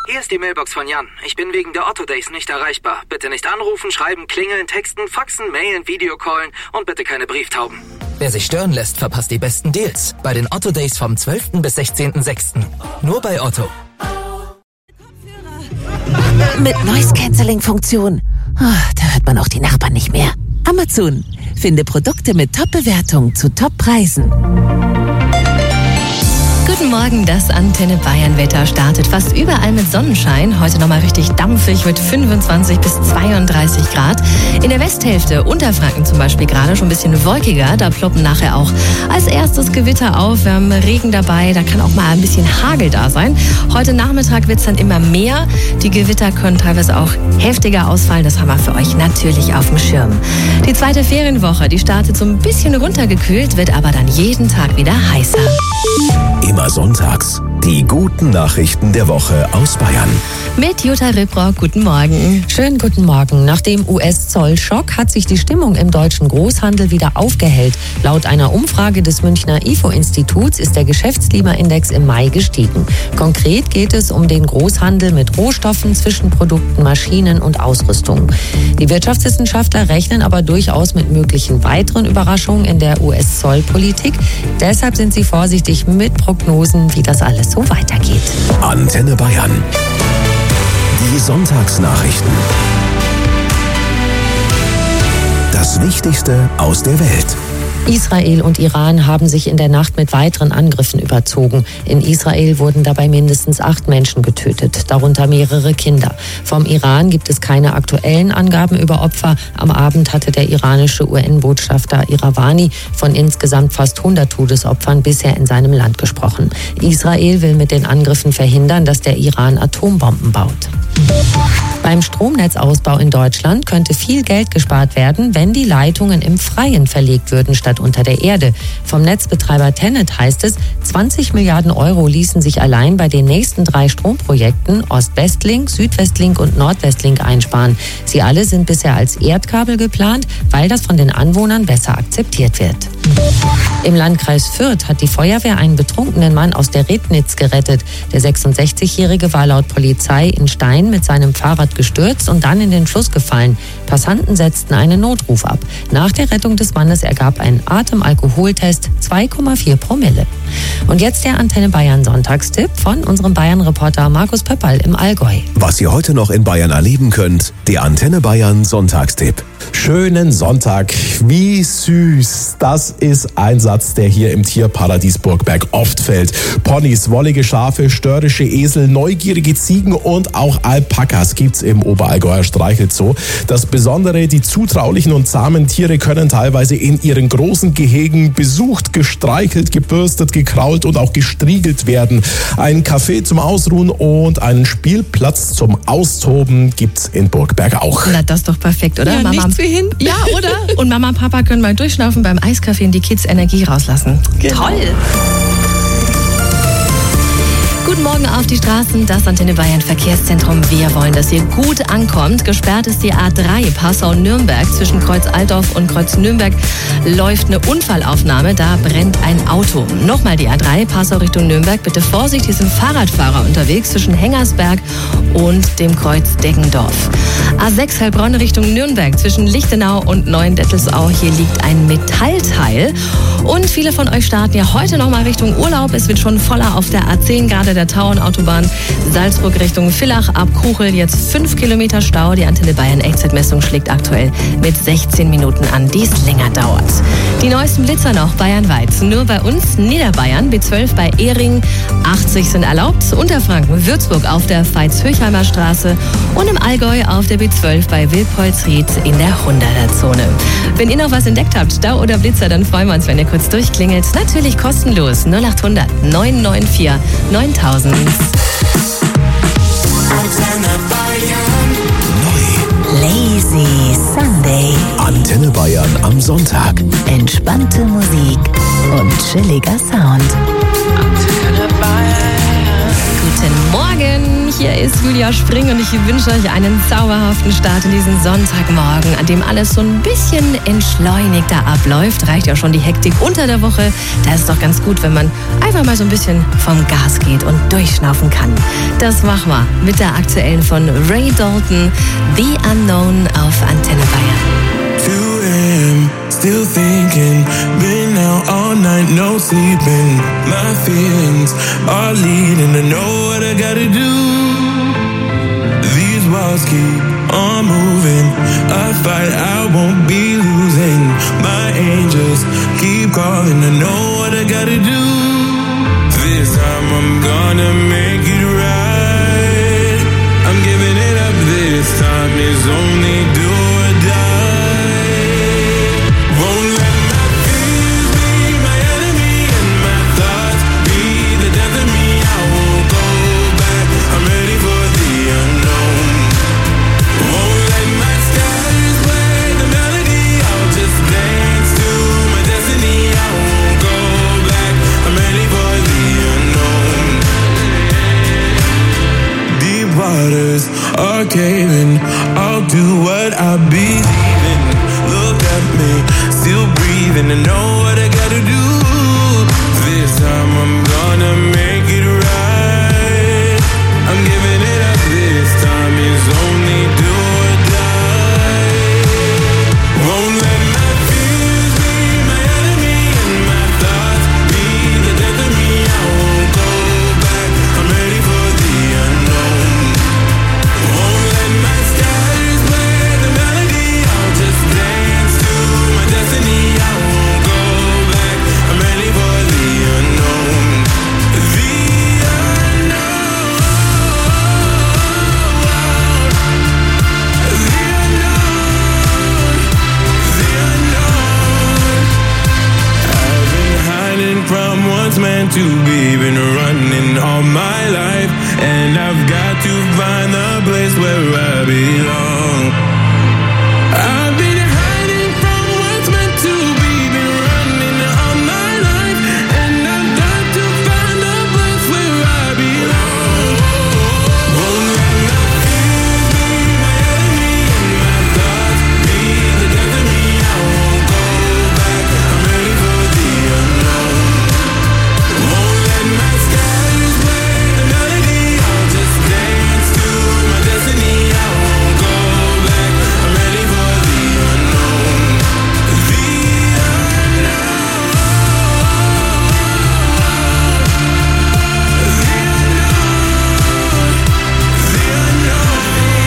Hier ist die Mailbox von Jan. Ich bin wegen der Otto Days nicht erreichbar. Bitte nicht anrufen, schreiben, klingeln, texten, faxen, mailen, Videocallen und bitte keine Brieftauben. Wer sich stören lässt, verpasst die besten Deals. Bei den Otto Days vom 12. bis 16.06. Nur bei Otto. Mit Noise-Canceling-Funktion. Da hört man auch die Nachbarn nicht mehr. Amazon. Finde Produkte mit Top-Bewertung zu Top-Preisen. Guten Morgen, das Antenne Bayern Wetter startet fast überall mit Sonnenschein. Heute nochmal richtig dampfig mit 25 bis 32 Grad. In der Westhälfte, Unterfranken zum Beispiel gerade, schon ein bisschen wolkiger. Da ploppen nachher auch als erstes Gewitter auf. Wir haben Regen dabei, da kann auch mal ein bisschen Hagel da sein. Heute Nachmittag wird es dann immer mehr. Die Gewitter können teilweise auch heftiger ausfallen. Das haben wir für euch natürlich auf dem Schirm. Die zweite Ferienwoche, die startet so ein bisschen runtergekühlt, wird aber dann jeden Tag wieder heißer. Immer sonntags. Die guten Nachrichten der Woche aus Bayern. Mit Jutta Ribrock, guten Morgen. Schönen guten Morgen. Nach dem US-Zollschock hat sich die Stimmung im deutschen Großhandel wieder aufgehellt. Laut einer Umfrage des Münchner IFO-Instituts ist der Geschäftslieberindex im Mai gestiegen. Konkret geht es um den Großhandel mit Rohstoffen, Zwischenprodukten, Maschinen und Ausrüstung. Die Wirtschaftswissenschaftler rechnen aber durchaus mit möglichen weiteren Überraschungen in der US-Zollpolitik. Deshalb sind sie vorsichtig mit Prognosen, wie das alles so weitergeht. Antenne Bayern. Die Sonntagsnachrichten. Das Wichtigste aus der Welt. Israel und Iran haben sich in der Nacht mit weiteren Angriffen überzogen. In Israel wurden dabei mindestens 8 Menschen getötet, darunter mehrere Kinder. Vom Iran gibt es keine aktuellen Angaben über Opfer. Am Abend hatte der iranische UN-Botschafter Iravani von insgesamt fast 100 Todesopfern bisher in seinem Land gesprochen. Israel will mit den Angriffen verhindern, dass der Iran Atombomben baut. Beim Stromnetzausbau in Deutschland könnte viel Geld gespart werden, wenn die Leitungen im Freien verlegt würden statt unter der Erde. Vom Netzbetreiber TenneT heißt es, 20 Milliarden Euro ließen sich allein bei den nächsten 3 Stromprojekten Ost-West-Link, Südwest-Link und Nord-West-Link einsparen. Sie alle sind bisher als Erdkabel geplant, weil das von den Anwohnern besser akzeptiert wird. Im Landkreis Fürth hat die Feuerwehr einen betrunkenen Mann aus der Rednitz gerettet. Der 66-Jährige war laut Polizei in Stein mit seinem Fahrrad gestürzt und dann in den Fluss gefallen. Passanten setzten einen Notruf ab. Nach der Rettung des Mannes ergab ein Atemalkoholtest 2,4 Promille. Und jetzt der Antenne Bayern Sonntagstipp von unserem Bayern-Reporter Markus Pöpperl im Allgäu. Was ihr heute noch in Bayern erleben könnt, der Antenne Bayern Sonntagstipp. Schönen Sonntag. Wie süß. Das ist ein Satz, der hier im Tierparadies Burgberg oft fällt. Ponys, wollige Schafe, störrische Esel, neugierige Ziegen und auch Alpakas gibt's im Oberallgäuer Streichelzoo. Das Besondere, die zutraulichen und zahmen Tiere können teilweise in ihren großen Gehegen besucht, gestreichelt, gebürstet, gekrault und auch gestriegelt werden. Ein Café zum Ausruhen und einen Spielplatz zum Austoben gibt's in Burgberg auch. Na, das ist doch perfekt, oder? Ja, Mama, nichts wie hin. Ja, oder? Und Mama und Papa können mal durchschnaufen beim Eiskaffee und die Kids Energie rauslassen. Genau. Toll! Guten Morgen auf die Straßen, das Antenne Bayern Verkehrszentrum. Wir wollen, dass ihr gut ankommt. Gesperrt ist die A3 Passau-Nürnberg. Zwischen Kreuz Altdorf und Kreuz Nürnberg läuft eine Unfallaufnahme. Da brennt ein Auto. Nochmal die A3 Passau Richtung Nürnberg. Bitte Vorsicht, hier sind Fahrradfahrer unterwegs zwischen Hengersberg und dem Kreuz Deggendorf. A6 Heilbronn Richtung Nürnberg. Zwischen Lichtenau und Neuendettelsau. Hier liegt ein Metallteil. Und viele von euch starten ja heute nochmal Richtung Urlaub. Es wird schon voller auf der A10, gerade der Tauernautobahn. Salzburg Richtung Villach ab Kuchel. Jetzt 5 Kilometer Stau. Die Antenne Bayern Echtzeitmessung schlägt aktuell mit 16 Minuten an, die es länger dauert. Die neuesten Blitzer noch bayernweit. Nur bei uns Niederbayern. B12 bei Ehring. 80 sind erlaubt. Unterfranken, Würzburg auf der Veitshöchheimer Straße. Und im Allgäu auf der B12 bei Wilpolsried in der 100er-Zone. Wenn ihr noch was entdeckt habt, Stau oder Blitzer, dann freuen wir uns, wenn ihr kurz durchklingelt. Natürlich kostenlos. 0800 994 9000. Lazy Sunday. Antenne Bayern am Sonntag. Entspannte Musik und chilliger Sound. Guten Morgen, Hier ist Julia Spring und ich wünsche euch einen zauberhaften Start in diesen Sonntagmorgen, an dem alles so ein bisschen entschleunigter abläuft. Reicht ja schon die Hektik unter der Woche. Da ist es doch ganz gut, wenn man einfach mal so ein bisschen vom Gas geht und durchschnaufen kann. Das machen wir mit der aktuellen von Ray Dalton, The Unknown auf Antenne Bayern. 2 a.m. still thinking, been out all night, no sleeping. My feelings are leading to know what I gotta do. These walls keep on moving, a fight I won't be losing. My angels keep calling to know what I gotta do. This time I'm gonna make it right. I'm giving it up this time, it's only do or die. Waters are caving, I'll do what I believe in. Look at me, still breathing and know what I gotta do. This time I'm gonna make it right. I'm giving it up this time, it's only do or die. Won't let my fears be my enemy and my thoughts be the death of me. I won't go back, I'm ready for the unknown. From what's meant to be, been running all my life, and I've got to find the place where I belong. I've been hiding from what's meant to be, been running all my life, and I've got to find the place where I belong. Won't let my fears be my enemy and my thoughts be the death of me. I won't go back, I'm ready for the unknown. My skies play the melody, I'll just dance to my destiny. I won't go back, I'm ready for the unknown. The unknown. The unknown. The unknown.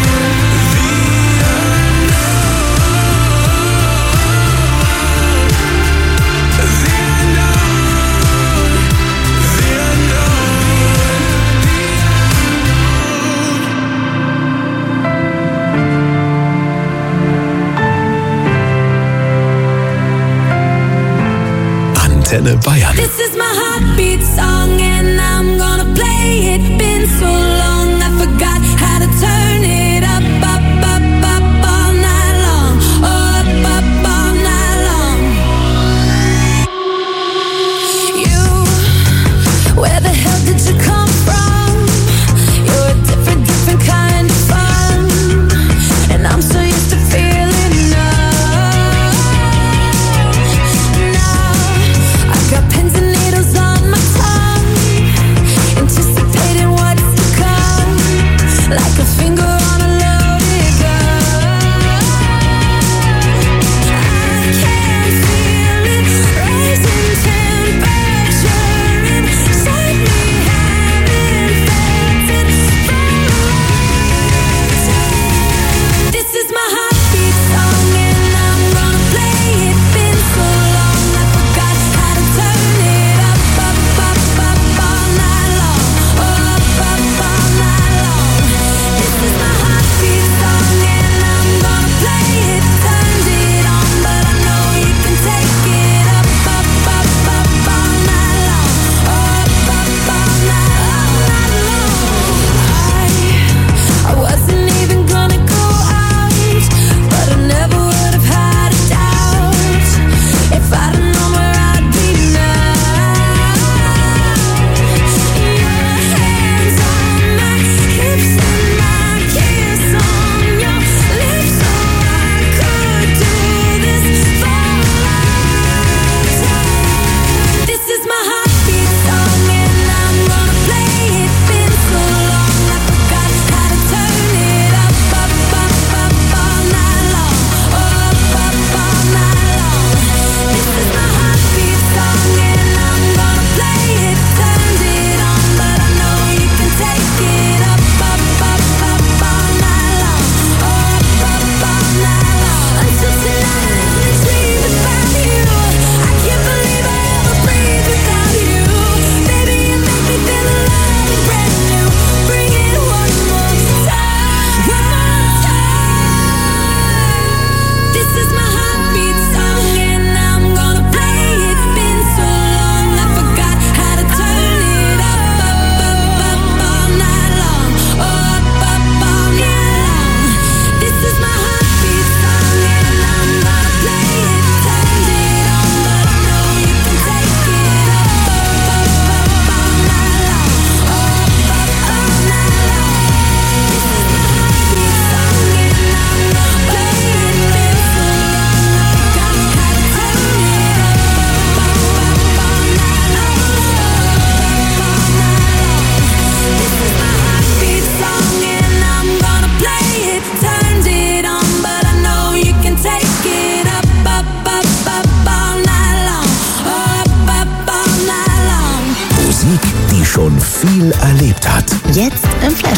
Antenne Bayern. This is my heartbeat song and I'm gonna play it. Been so long I forgot how to turn it up, up, up, up all night long. Oh, up, up all night long. You, where the hell did you come from? You're a different, different kind of fun, and I'm so used to feeling love. Now I've got pins and needles on my tongue, anticipating what's to come, like a finger on a loaded gun. I can feel it raising temperature inside me, having felt it from the This is my heartbeat song and I'm gonna play it. Been so long I forgot how to turn it up, up, up, up all night long. Oh, up, up all night long. This is my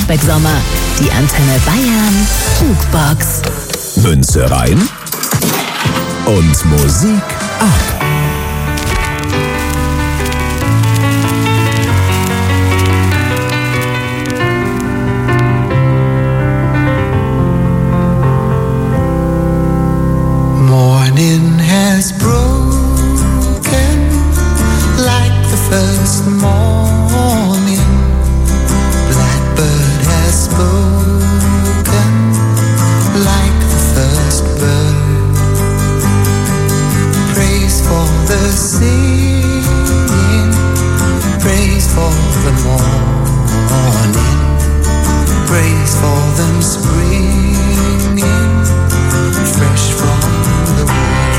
Flashback-Sommer. Die Antenne Bayern Jukebox. Münze rein und Musik ab. Morning has broken like the first morning. Blackbird has spoken like the first bird. Praise for the singing, praise for the morning, praise for them springing fresh from the world.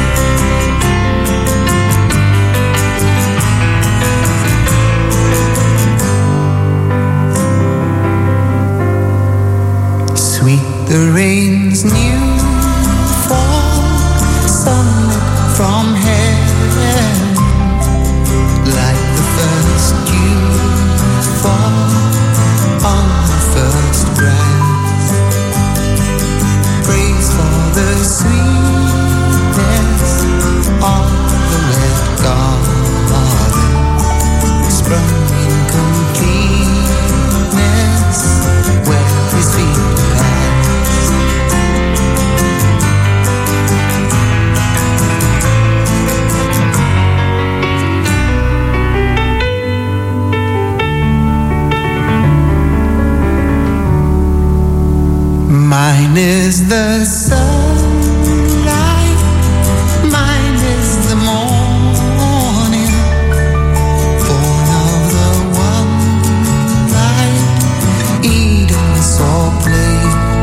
Sweet the rain's new fall, sunlit from heaven, like the first dew fall on the first grass. Praise for the sweetness of the red garden, sprung in completeness where his feet pass. Mine is the sunlight, mine is the morning, born of the one light Eden saw play.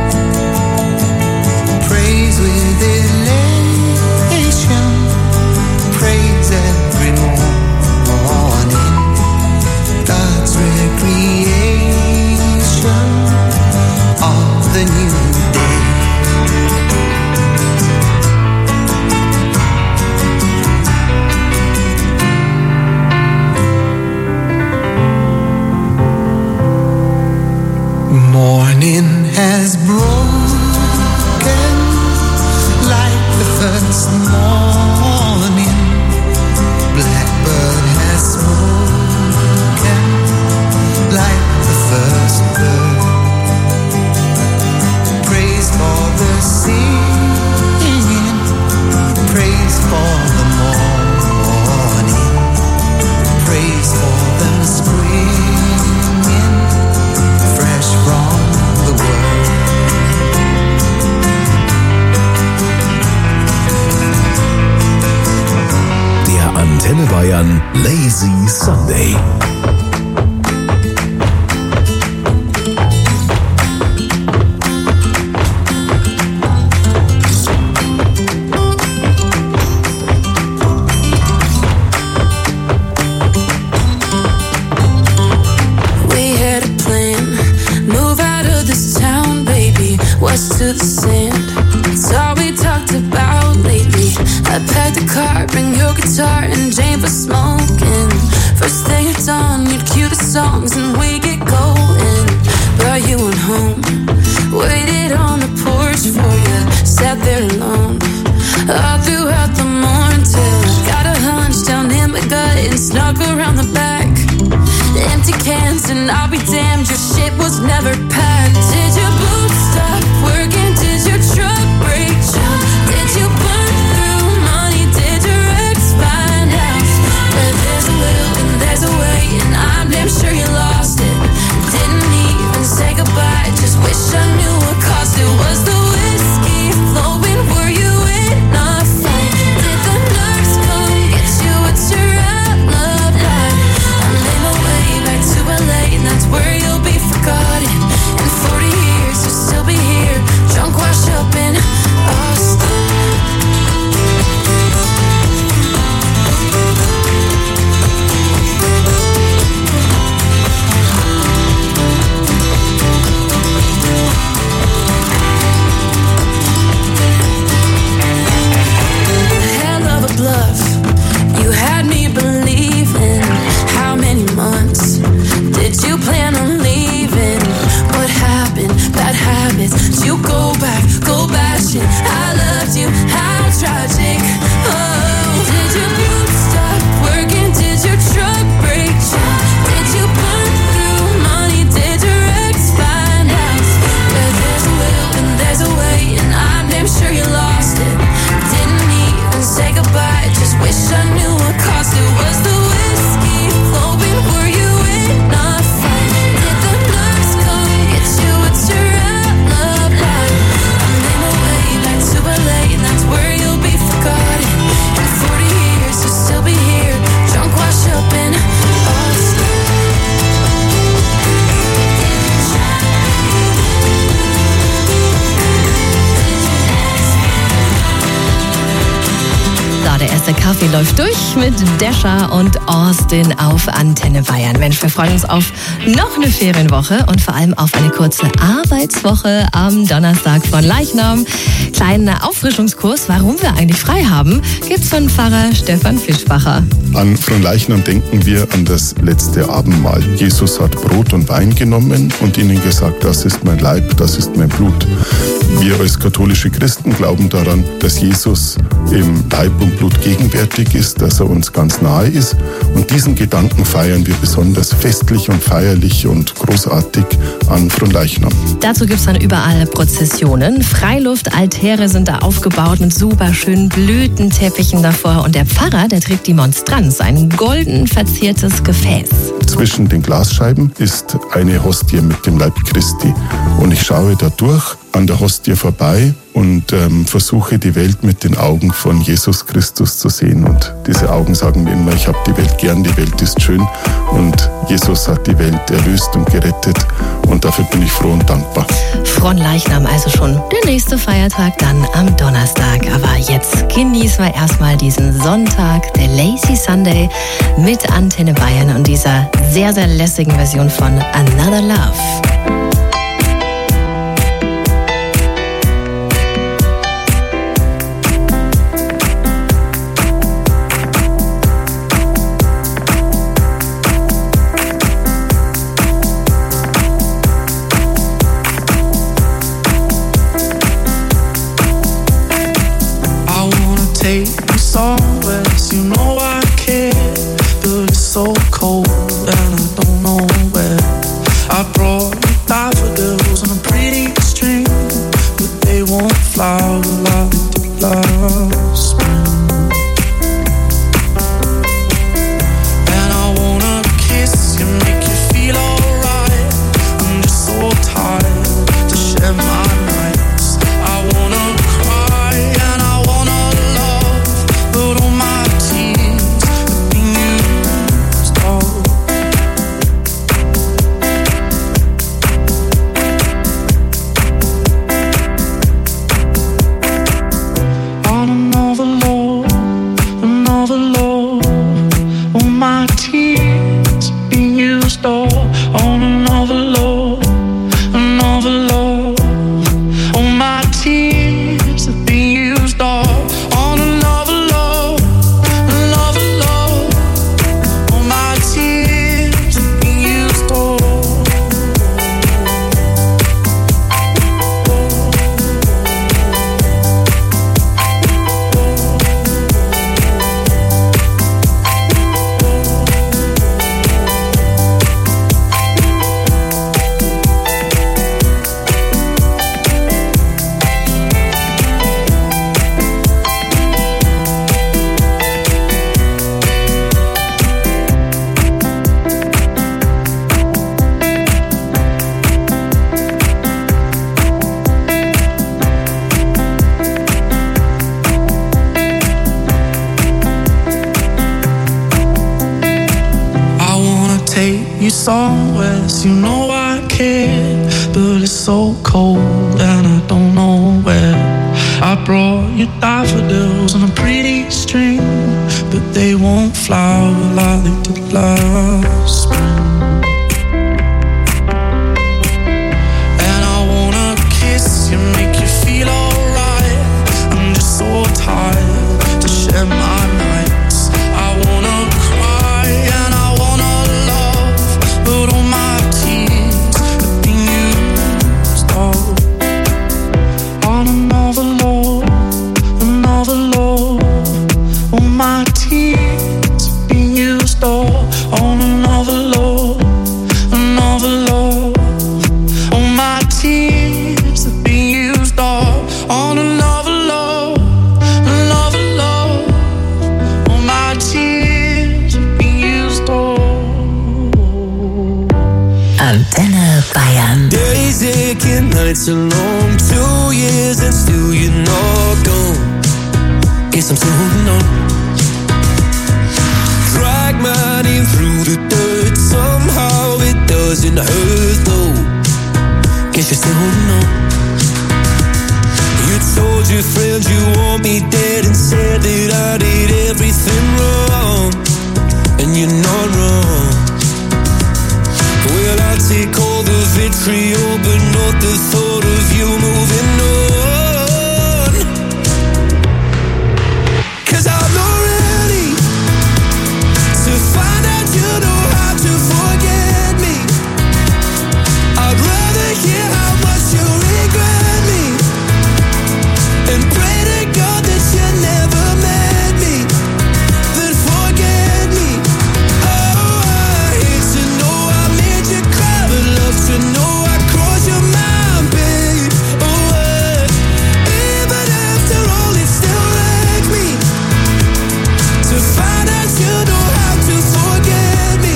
Praise with elation, praise every morning, God's recreation of the new day. Morning has broken like the first morning. Blackbird has spoken like the first bird. Praise for the singing, praise for the morning, praise for them springing fresh from the world. Der Antenne Bayern Lazy Sunday. To the sand, it's all we talked about lately. I packed the car, bring your guitar and Jane for smoking. First thing at dawn, you'd cue the songs and we get going. Brought you on home, waited on the porch for you, sat there alone all throughout the morning till I got a hunch down in my gut and snuck around the back. Empty cans and I'll be damned, your shit was never packed. Did your boots stop working? Did your truck break down? Did you burn through money? Did your ex find out? But there's a will and there's a way, and I'm damn sure you lost it. Didn't even say goodbye, just wish I knew what cost it. Was the whiskey flowing? Were you in a fight? Did the nurse come get you? What's your outlook like? I made my way back to LA, and that's where you'll be forgotten and Kaffee läuft durch mit Desha und Austin auf Antenne Bayern. Mensch, wir freuen uns auf noch eine Ferienwoche und vor allem auf eine kurze Arbeitswoche am Donnerstag von Leichnam. Kleinen Auffrischungskurs, warum wir eigentlich frei haben, gibt's von Pfarrer Stefan Fischbacher. An Fronleichnam denken wir an das letzte Abendmahl. Jesus hat Brot und Wein genommen und ihnen gesagt, das ist mein Leib, das ist mein Blut. Wir als katholische Christen glauben daran, dass Jesus im Leib und Blut gegenwärtig ist, dass er uns ganz nahe ist. Und diesen Gedanken feiern wir besonders festlich und feierlich und großartig an Fronleichnam. Dazu gibt's dann überall Prozessionen. Freiluftaltäre sind da aufgebaut mit super schönen Blütenteppichen davor. Und der Pfarrer, der trägt die Monstranz, ein golden verziertes Gefäß. Zwischen den Glasscheiben ist eine Hostie mit dem Leib Christi. Und ich schaue da durch an der Hostie vorbei und versuche die Welt mit den Augen von Jesus Christus zu sehen. Und diese Augen sagen mir immer, ich habe die Welt gern, die Welt ist schön und Jesus hat die Welt erlöst und gerettet und dafür bin ich froh und dankbar. Fronleichnam also schon der nächste Feiertag dann am Donnerstag. Aber jetzt genießen wir erstmal diesen Sonntag, der Lazy Sunday mit Antenne Bayern und dieser sehr, sehr lässigen Version von Another Love. Somewhere, you know I care, but it's so cold and I don't know where. I brought you daffodils on a pretty string, but they won't flower like they did last spring. And I wanna kiss you, make you feel alright. I'm just so tired to share my nights. I wanna cry and I wanna love, but all my tears have been used all on another love, another love. All my tears have been used all on another love, another love. All my tears have been used all on another love, another love. All my tears have been used all. Antenne Bayern. Days aching, nights are long, 2 years and still you're not gone. Guess I'm still holding on. Drag my name through the dirt, somehow it doesn't hurt though. Guess you're still holding on. You told your friends you want me dead and said that I did everything wrong, and you're not wrong. Well, I take all the vitriol, but not the thought of you moving on. 'Cause I'm not ready to find out you know how to forget me. I'd rather hear how much you regret me and pray to God that you never met me, then forget me. Oh, I hate to know I made you cry, but love to know I crossed your mind, babe. Oh, even after all, it still wrecks me to find out you know how to forget me.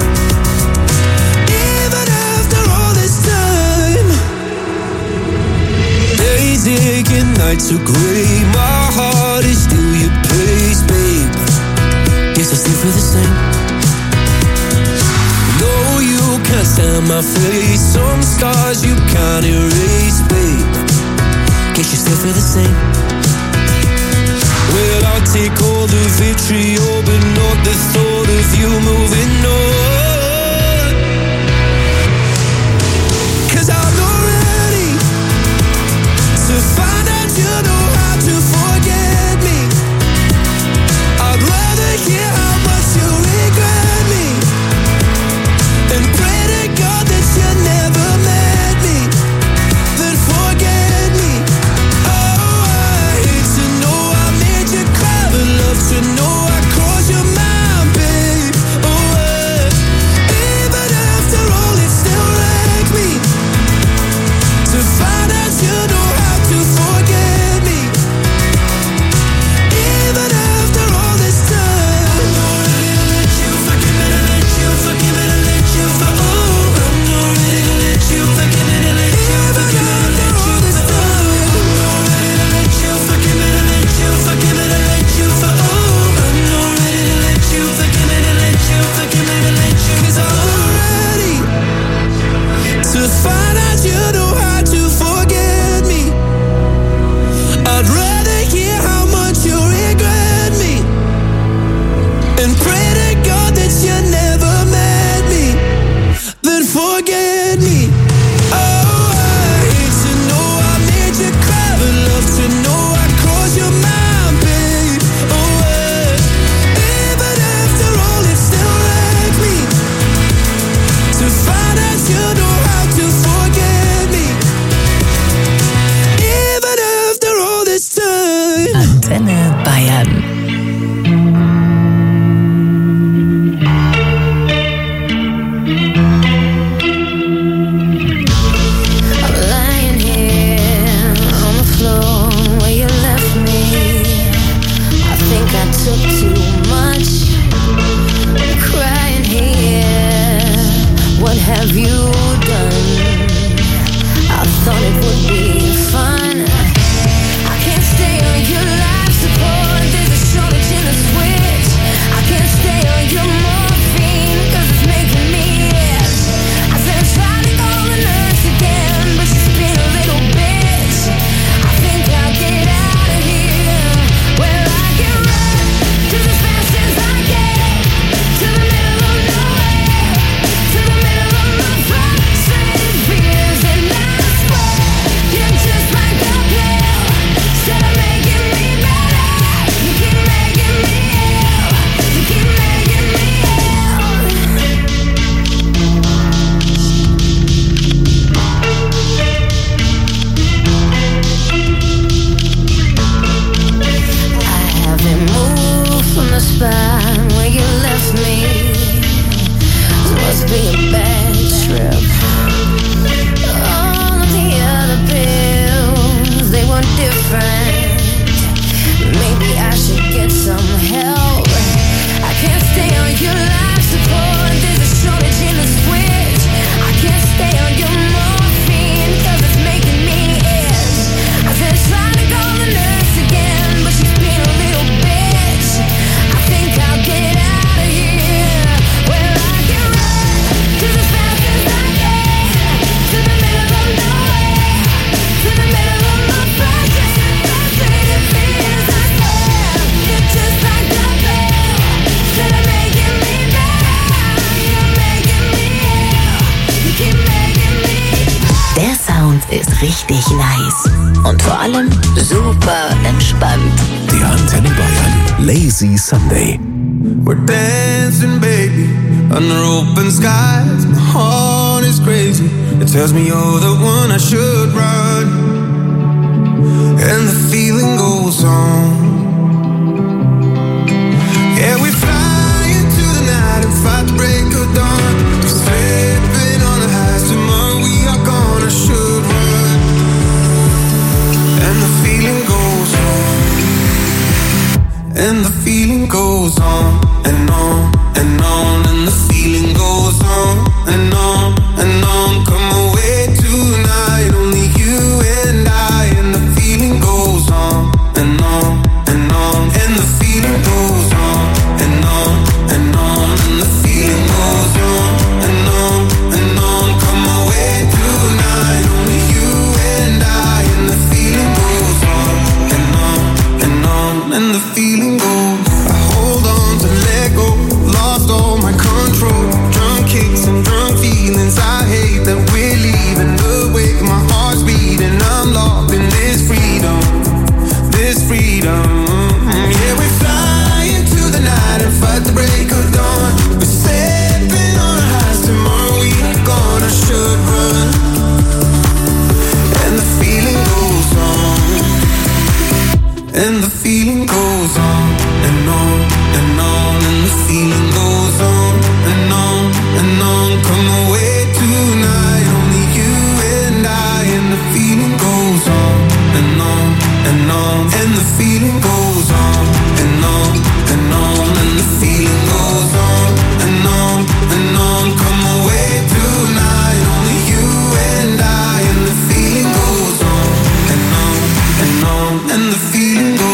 Even after all this time, days ache and nights are gray. My heart is still your place, babe. Guess I still feel the same. No, you can't stand my face. Some scars you can't erase, babe. Guess you still feel the same. Well, I'll take all the vitriol, but not the thought of you moving on. 'Cause I'm not ready to find out you know how to forget me. I'd rather hear how much you regret me and pray to God that you never met me, then forget me. Oh, I hate to know I made you cry, but love to know I crossed your mind, babe. Oh, even after all, it still wrecks me to find out you know how to forget me. Even after all this time, I'm not ready to let you forgive me, to let you forgive me, to let you for. Oh, I'm not ready to let you forgive me, to let you forgive me, to let you for. I'm not ready to let you forgive me, to let you forgive me, to let you for. Oh, I'm not ready to let you forgive me, to let you forgive me, to let you. 'Cause I'm not ready to find out you know how to forget me. I'd rather hear how much you regret me and pray to God that you never met me, then forget me. Oh, I hate to know I made you cry, but love to know I crossed your mind, babe. Oh, even after all, it still wrecks me to find out you know how to forget me. Even after all this time. Antenne Bayern. I'm lying here on the floor where you left me. I think I took too much. Crying here. What have you done? I thought it would be fun. I can't stay on your life support. There's a shortage in the switch. I can't stay on your morphine 'cause it's making me itch. I said try to call the nurse again, but she's been a little bitch. I think I'll get out of here. Well, I can run just as fast as I can to the middle of nowhere, to the middle of my frustrated fears, and I swear you ist richtig nice. Und vor allem super entspannt. Der Antenne Bayern Lazy Sunday. We're dancing, baby, under open skies. My heart is crazy. It tells me you're the one I should run. And the feeling goes on. Yeah, we fly into the night and fight the break of dawn. We're slipping on the highs tomorrow. We are gonna should run. And the feeling goes on. And the feeling goes on and on and on. And the feeling goes on and on and on. Come away tonight, only you and I. And the feeling goes on and on and on. And the feeling goes on and on and on. And the feeling goes on and on and on. Come away tonight, only you and I. And the feeling goes on and on and on. And the feeling goes. I hold on to let go. Lost all my control. Drunk kicks and drunk feelings. I hate that we're leaving the wake. My heart's beating. I'm locked in this freedom. This freedom. Yeah, we fly into the night and fight the break of dawn. We're stepping on our highs tomorrow. We are gonna should run. And the feeling goes on. And the feeling goes on and on and on. And the feeling goes on and on and on. Come away tonight, only you and I. And the feeling goes on and on and on. And the feeling goes on and on and on. And the feeling goes on and on and on. Come away tonight, only you and I. And the feeling goes on and on and on. And the feeling goes.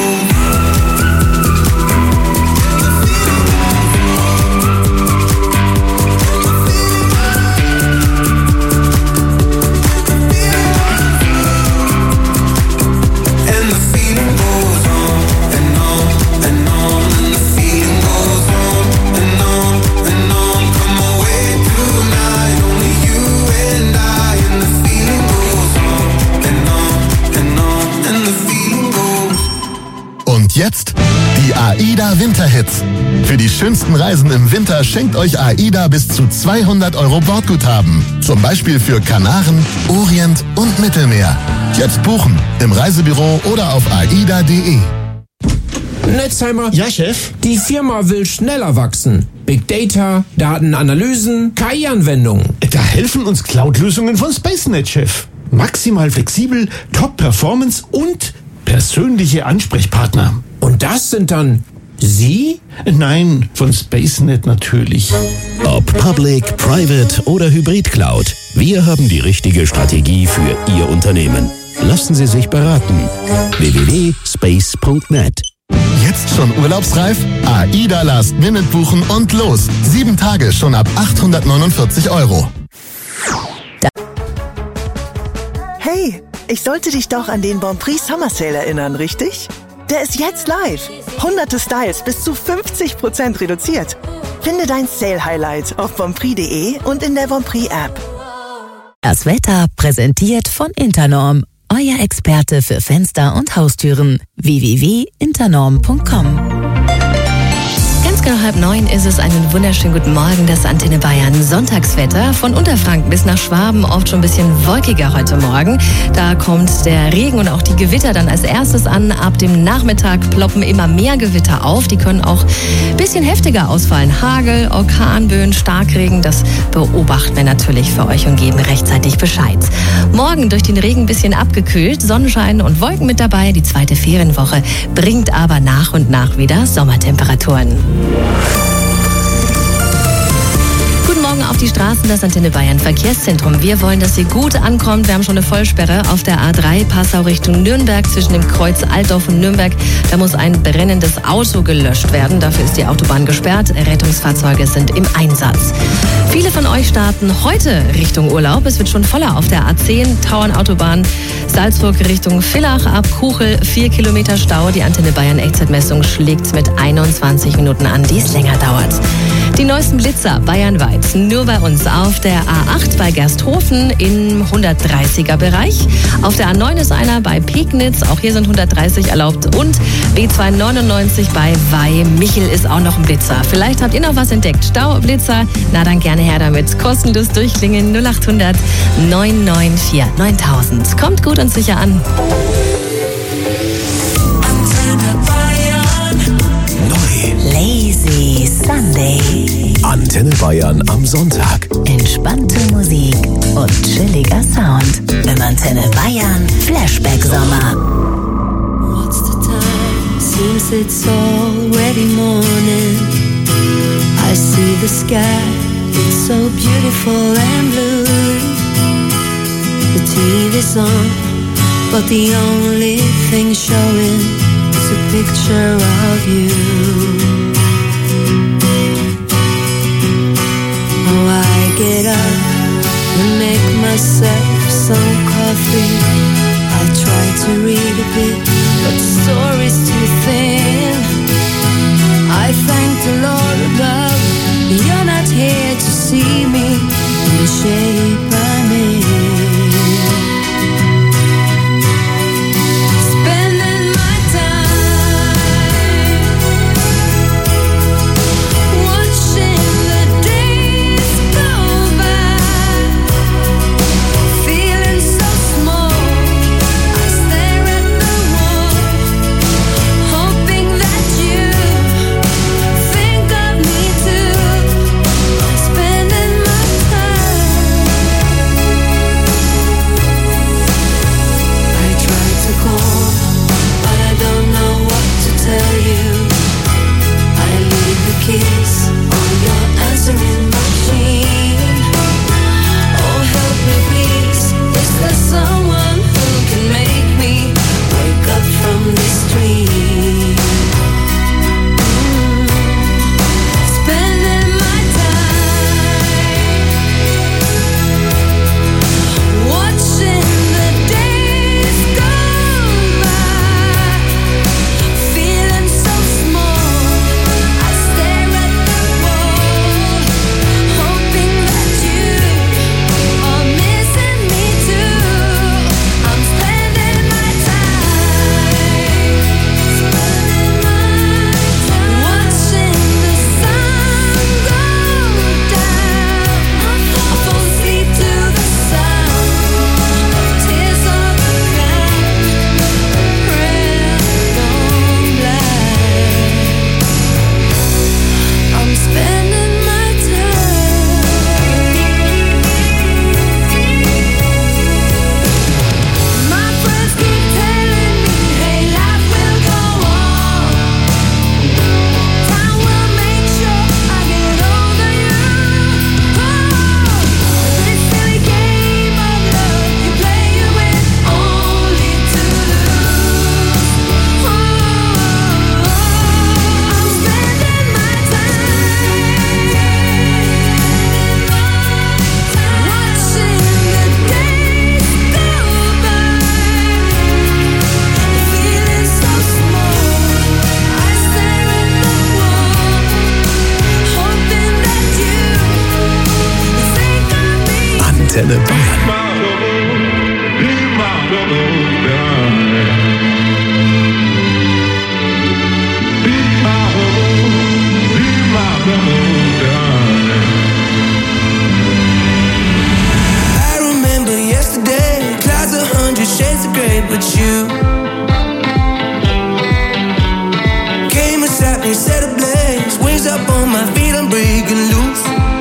Jetzt die AIDA Winterhits. Für die schönsten Reisen im Winter schenkt euch AIDA bis zu 200 € Bordguthaben. Zum Beispiel für Kanaren, Orient und Mittelmeer. Jetzt buchen im Reisebüro oder auf aida.de. Netzheimer. Ja, Chef? Die Firma will schneller wachsen. Big Data, Datenanalysen, KI-Anwendungen. Da helfen uns Cloud-Lösungen von SpaceNet, Chef. Maximal flexibel, Top-Performance und persönliche Ansprechpartner. Und das sind dann Sie? Nein, von SpaceNet natürlich. Ob Public, Private oder Hybrid Cloud, wir haben die richtige Strategie für Ihr Unternehmen. Lassen Sie sich beraten. www.space.net. Jetzt schon urlaubsreif? AIDA Last Minute buchen und los. 7 Tage schon ab 849 €. Hey, ich sollte dich doch an den Bonprix Summer Sale erinnern, richtig? Der ist jetzt live. Hunderte Styles bis zu 50% reduziert. Finde dein Sale-Highlight auf bonprix.de und in der Bonprix-App. Das Wetter präsentiert von Internorm. Euer Experte für Fenster und Haustüren. www.internorm.com. Ganz genau 8:30 ist es. Einen wunderschönen guten Morgen, das Antenne Bayern Sonntagswetter. Von Unterfranken bis nach Schwaben oft schon ein bisschen wolkiger heute Morgen. Da kommt der Regen und auch die Gewitter dann als erstes an. Ab dem Nachmittag ploppen immer mehr Gewitter auf. Die können auch ein bisschen heftiger ausfallen. Hagel, Orkanböen, Starkregen, das beobachten wir natürlich für euch und geben rechtzeitig Bescheid. Morgen durch den Regen ein bisschen abgekühlt, Sonnenschein und Wolken mit dabei. Die zweite Ferienwoche bringt aber nach und nach wieder Sommertemperaturen. Guten Morgen auf die Straßen, das Antenne Bayern Verkehrszentrum. Wir wollen, dass ihr gut ankommt. Wir haben schon eine Vollsperre auf der A3 Passau Richtung Nürnberg zwischen dem Kreuz Altdorf und Nürnberg. Da muss ein brennendes Auto gelöscht werden. Dafür ist die Autobahn gesperrt. Rettungsfahrzeuge sind im Einsatz. Viele von euch starten heute Richtung Urlaub. Es wird schon voller auf der A10 Tauernautobahn Salzburg Richtung Villach ab Kuchel 4 Kilometer Stau. Die Antenne Bayern Echtzeit-Messung schlägt mit 21 Minuten an, die es länger dauert. Die neuesten Blitzer bayernweit nur bei uns auf der A8 bei Gersthofen im 130er Bereich. Auf der A9 ist einer bei Pegnitz, auch hier sind 130 erlaubt. Und B299 bei Weih-Michel ist auch noch ein Blitzer. Vielleicht habt ihr noch was entdeckt. Staublitzer? Na dann gerne her damit. Kostenlos durchklingen 0800 994 9000. Kommt gut und sicher an. Lazy Sunday. Antenne Bayern am Sonntag. Entspannte Musik und chilliger Sound. Im Antenne Bayern Flashback Sommer. What's the time? Seems it's already morning. I see the sky, it's so beautiful and blue. The TV's on, but the only thing showing is a picture of you. Oh, I get up and make myself some coffee. I try to read a bit, but the story's too thin. I thank the Lord above, you're not here to see me in the shape I'm in. Spending my time watching the days go by, feeling so small. I stare at the wall, hoping that you think of me too. Spending my time. I try to call, but I don't know what to tell you. I leave the keys on your answering machine. Oh, help me please. Is there someone who can make me wake up from this dream? Spending my time watching the days go by, feeling so small. I stare at the wall, hoping that you are missing me too. I'm spending my time, watching the sun go down. I fall asleep to the sound of tears of the ground, red on black. I'm spending my time. My friends keep telling me, hey, life will go on. Time will make sure I get over you. Oh, this silly game of love you play it with only to lose. Oh, I'm spending my time watching the days go by, feeling so small. I stare at the wall, hoping that you think of me. Antenne Bayern. I remember yesterday, clouds 100 shades of grey, but you came and sat me, set ablaze, wings up on my feet, I'm breaking loose.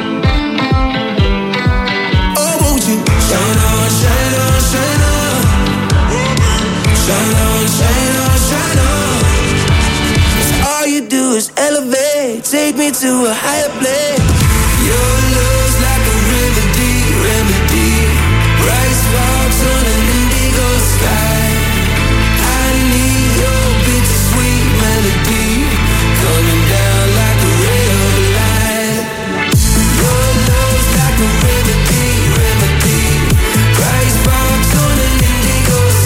Oh, won't you shine on, shine on, shine on, shine on, shine on, shine on. 'Cause all you do is elevate, take me to a higher place. Your love's like a remedy, bright sparks on an indigo sky. I need your bittersweet melody coming down like a ray of light. Your love's like a remedy, bright sparks on an indigo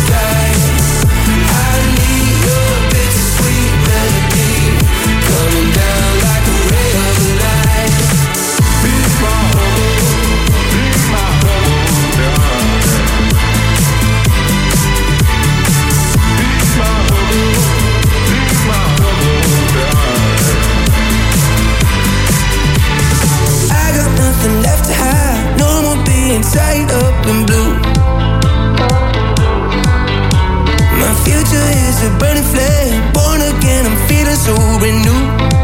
future is a burning flame. Born again, I'm feeling so brand new.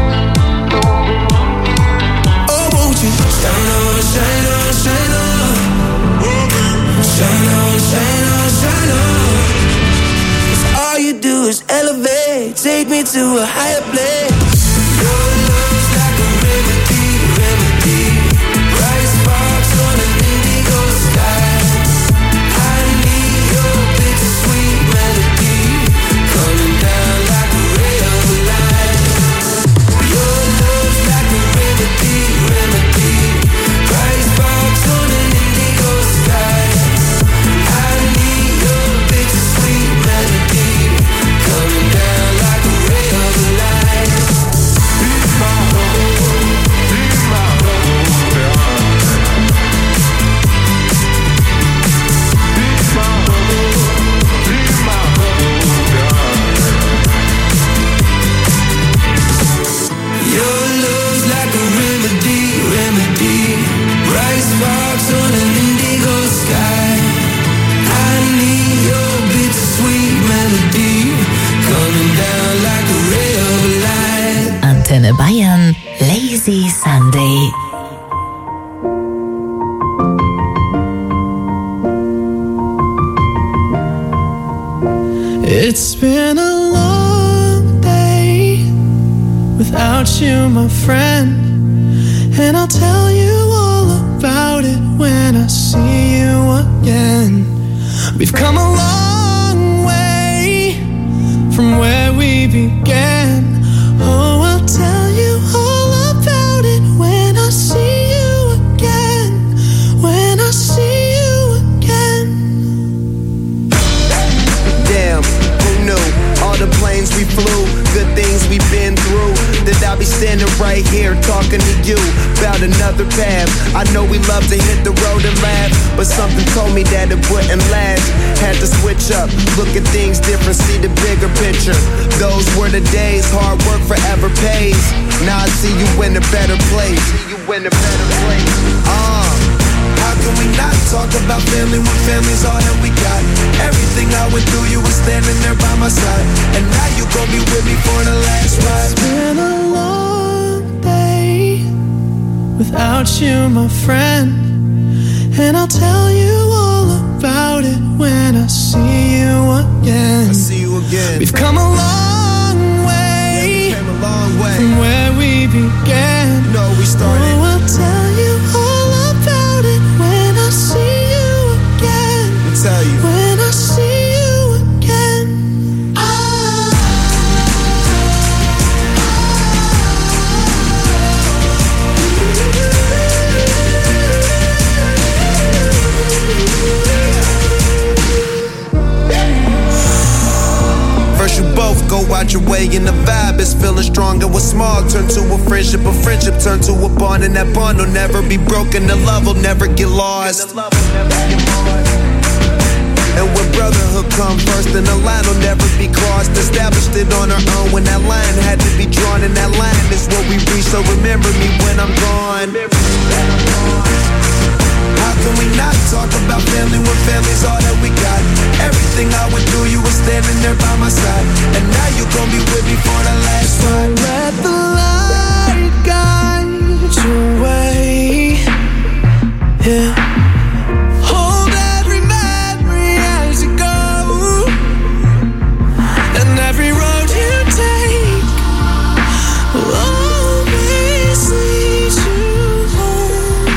Oh, won't you shine on, shine on, shine on. Shine on, shine on, shine on. 'Cause all you do is elevate, take me to a higher place. Your love's like a remedy, remedy. Bright sparks on an indigo sky. I need your bittersweet melody, coming down like a ray of light. Your love's like a remedy, remedy. Bright sparks on an indigo sky. I need your bittersweet melody, coming down like a ray of light. Be my love, be my love, yeah. Be my love, be my love, yeah. Your love's like a remedy, remedy. Bright sparks on an indigo sky. I need your bittersweet melody, coming down like a ray of light. Antenne Bayern, Lazy Sunday. It's been a long day without you, my friend, and I'll tell you all about it when I see you again. We've come a long way from where we began. Oh, I'll tell you all about it when I see you again. When I see you again. Damn, who knew? All the planes we flew, good things we've been through. That I'll be standing right here talking to you about another path. I know we love to hit the road and laugh, but something told me that it wouldn't last. Had to switch up, look at things different, see the bigger picture. Those were the days, hard work forever pays. Now I see you in a better place. See you in a better place. How can we not talk about family when family's all that we got? Everything I went through, you were standing there by my side, and now you gon' be with me for the last ride. It's been a long day without you, my friend, and I'll tell you all about it when I see you again. I see you again. We've come a long way, yeah, we came a long way from where we began. No, we started. Oh, I'll tell you all about it when I see you again. I'll tell you. When I see you again. First you both go out your way and the vibe is feeling strong, and what's small turn to a friendship turn to a bond, and that bond will never be broken, the love will never get lost. And when brotherhood comes first, then the line will never be crossed. Established it on our own when that line had to be drawn, and that line is what we reach, so remember me when I'm gone. How can we not talk about family when family's all that we got? Everything I went through, you were standing there by my side, and now you gon' be with me for the last ride. Let the light guide your way, yeah. Hold every memory as you go, and every road you take will always lead you home.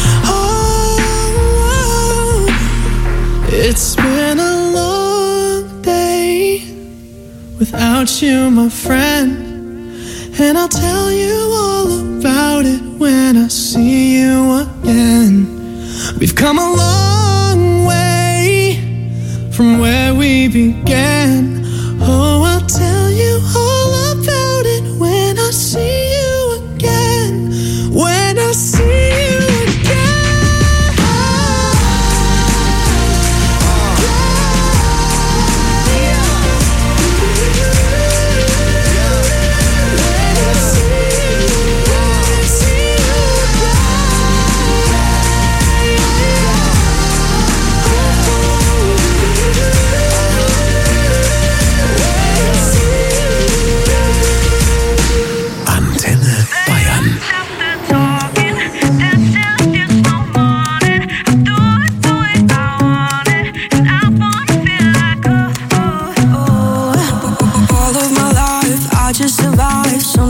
Oh, it's been a long day without you, my friend, and I'll tell you all about it when I see you again. We've come a long way from where we began. Oh, I'll tell you all about it when I see you again. When I see you again.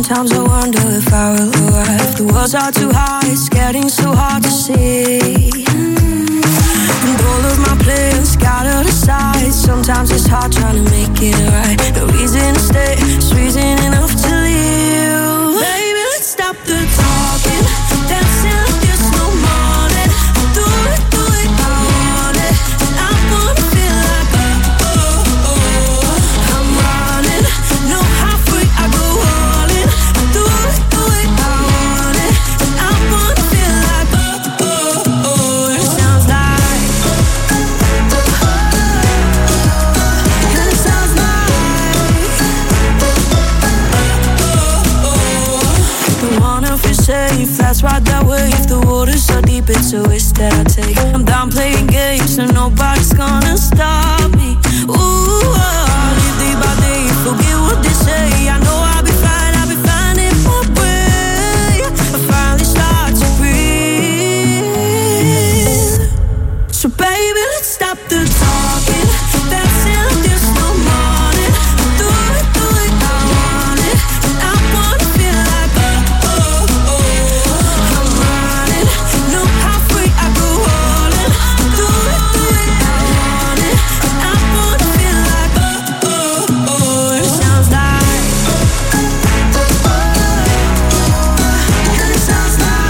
Sometimes I wonder if I will arrive. The walls are too high, it's getting so hard to see. And all of my plans scattered aside. Sometimes it's hard trying to make it right. No reason to stay, it's reason enough to leave. Baby, let's stop the talking. Dancing like there's no morning. Do it, I want it. And I wanna feel like I'm running. Know how free I go all in. Do it, I want it. And I wanna feel like it sounds like. And it sounds like. Don't wanna feel safe, that's right that way. If the water's so deep, it's a risk that I take. I'm done playing games, and nobody's gonna stop me. Ooh, live day by day, forget what they say. I know I'll be fine in my way. I finally start to breathe. So baby, let's stop the talking. Dancing like there's no morning. Do it, I want it. And I wanna feel like I'm running. Know how free I go all in. Do it, I want it. And I wanna feel like it sounds like. And it sounds like.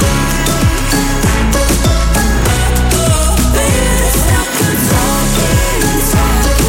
Baby, let's stop the talking. And it sounds like.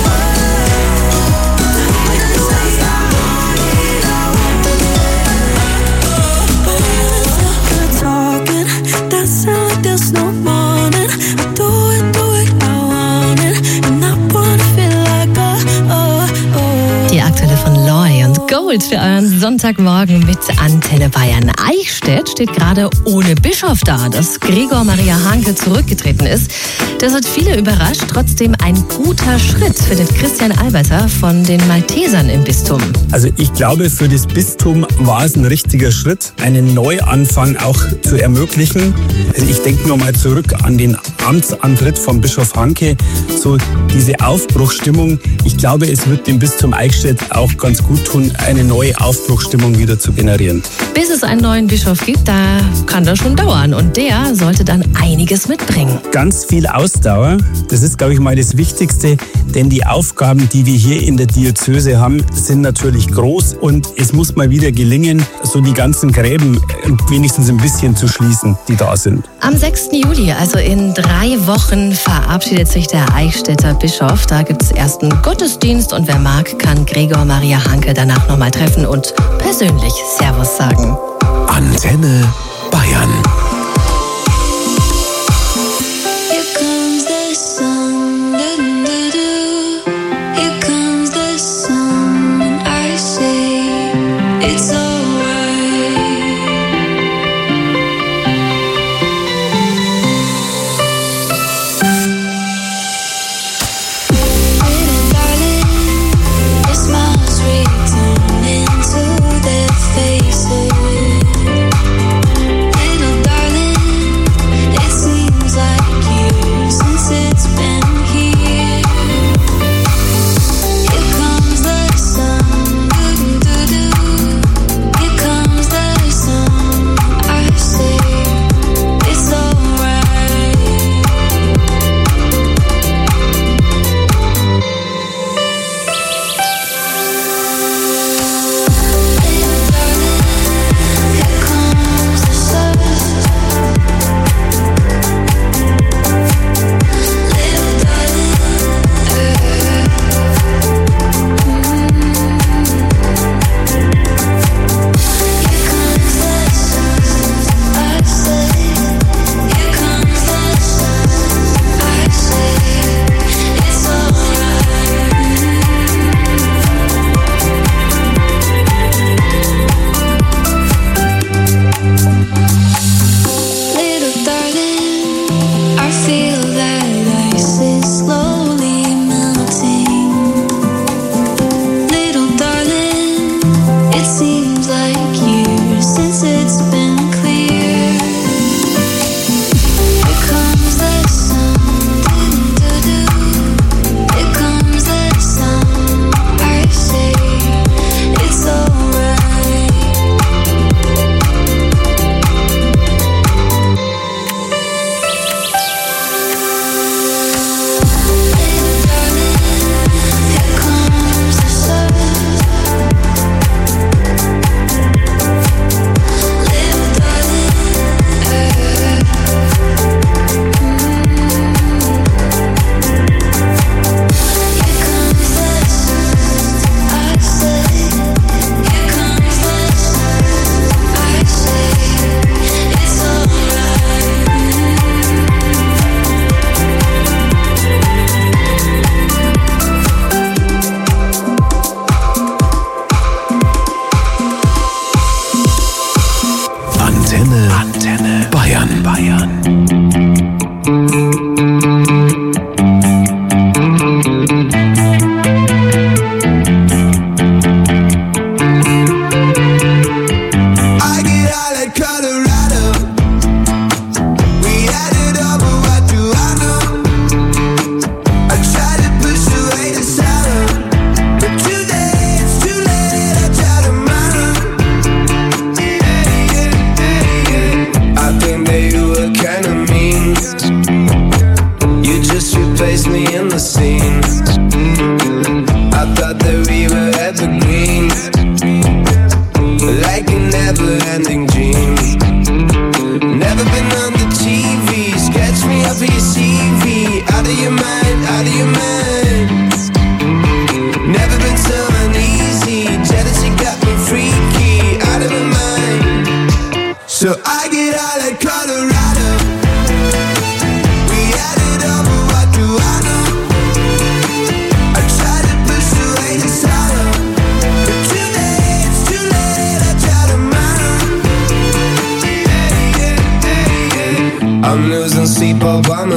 Talking, that sound like there's no morning. Do it, I want it. And I wanna feel like Die aktuelle von Loy und Gold für euren Sonntagmorgen mit Antenne Bayern. Eichstätt steht gerade ohne Bischof da, dass Gregor Maria Hanke zurückgetreten ist. Das hat viele überrascht, trotzdem ein guter Schritt, findet Christian Alberter von den Maltesern im Bistum. Also ich glaube, für das Bistum war es ein richtiger Schritt, einen Neuanfang auch zu ermöglichen. Also ich denke nur mal zurück an den Amtsantritt von Bischof Hanke, so diese Aufbruchsstimmung. Ich glaube, es wird dem Bistum Eichstätt auch ganz gut tun, eine neue Aufbruchsstimmung wieder zu generieren. Bis es einen neuen Bischof gibt, da kann das schon dauern und der sollte dann einiges mitbringen. Ganz viel Ausdauer, das ist, glaube ich, mal das Wichtigste, denn die Aufgaben, die wir hier in der Diözese haben, sind natürlich groß und es muss mal wieder gelingen, so die ganzen Gräben wenigstens ein bisschen zu schließen, die da sind. Am 6. Juli, also in 3 Wochen, verabschiedet sich der Eichstätter Bischof. Da gibt es erst einen Gottesdienst und wer mag, kann Gregor Maria Hanke danach nochmal treffen und persönlich Servus sagen. Antenne Bayern. Little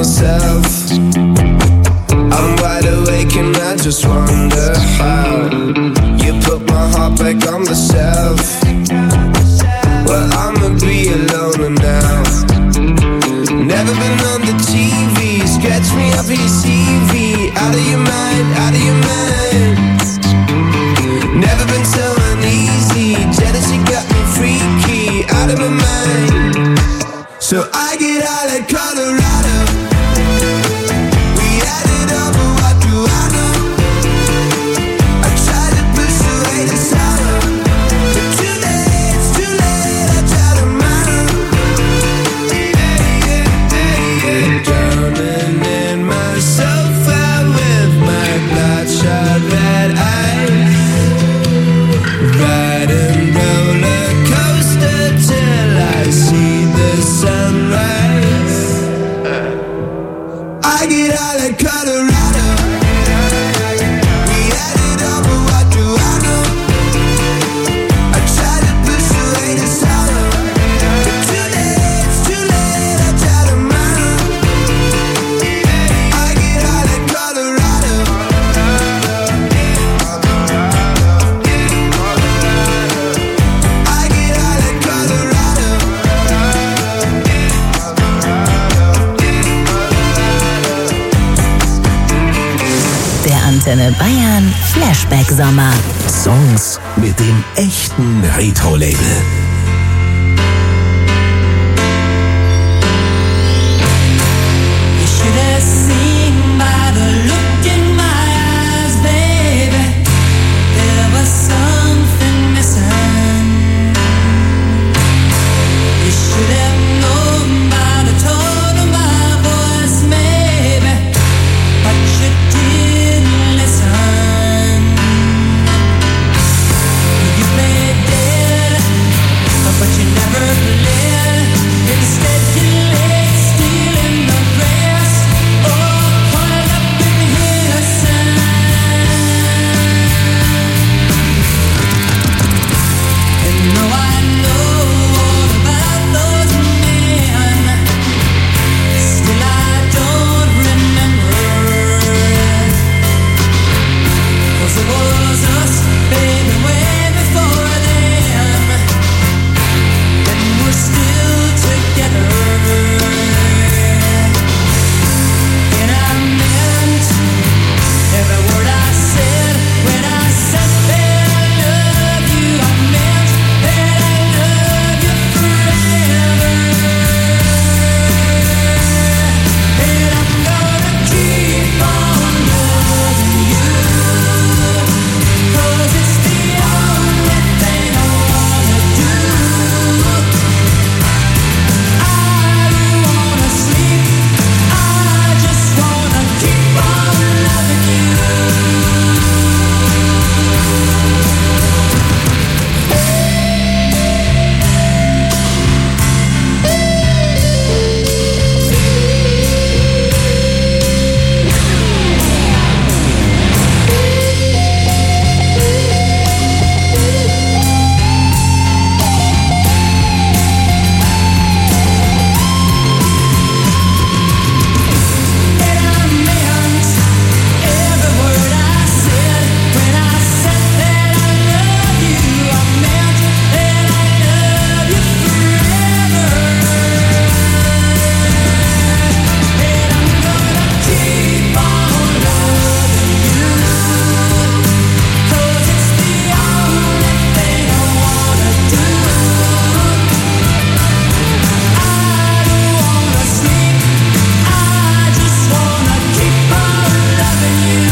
myself. I'm wide awake and I just wonder how you put my heart back on the shelf. Well, I'ma be alone now. Never been on the TV, scratch me up your CV. Out of your mind, out of your mind. Never been so uneasy, jealousy got me freaky, out of my mind. So I get out of Colorado. We added up, but what do I know? I tried to push away the sorrow, but too late, it's too late, I tried to mind. Drowning in myself out with my bloodshot red eyes, riding roller coaster till I see the sunrise. I get out of Colorado. We added up, but what do I know? I tried to push away the sorrow, but too late, it's too late, I tried to mind. I get out of Colorado. I get out of Colorado. Der Antenne Bayern Flashback Sommer. Songs mit dem echten Retro-Label. You should have seen by the look in my eyes, baby. There was something missing. You should have known by the tone of my voice, maybe, but you didn't listen. You played dead, but you never played. Instead you lay still in the grass, all coiled up in innocence. And though I know all about those men, still I don't remember. 'Cause it was us, baby, way before them, and we're still together. And I meant every word I said when I said that I love you. I meant that I love you forever. And I'm gonna keep on loving you, 'cause it's the only thing I wanna do. I don't wanna sleep, I just wanna keep on loving you. And I meant every word I said when I said that I love you. I meant that I love you forever. And I'm gonna keep on loving you, 'cause it's the only thing I wanna do. I don't wanna sleep, I just wanna keep on loving you.